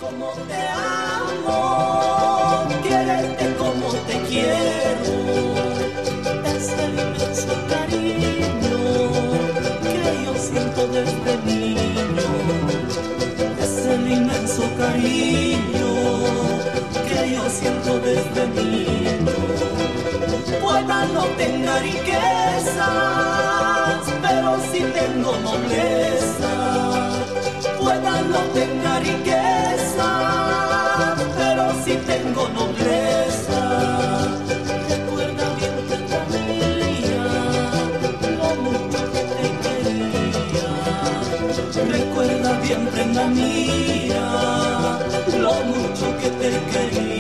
como te amo, quererte como te quiero. Es el inmenso cariño que yo siento desde niño. Es el inmenso cariño que yo siento desde niño. Pueda no tenga riquezas, pero sí tengo nobleza. Pueda no tenga riqueza, pero sí tengo nobleza. Recuerda bien que familia, lo mucho que te quería. Recuerda bien, prenda mía, lo mucho que te quería.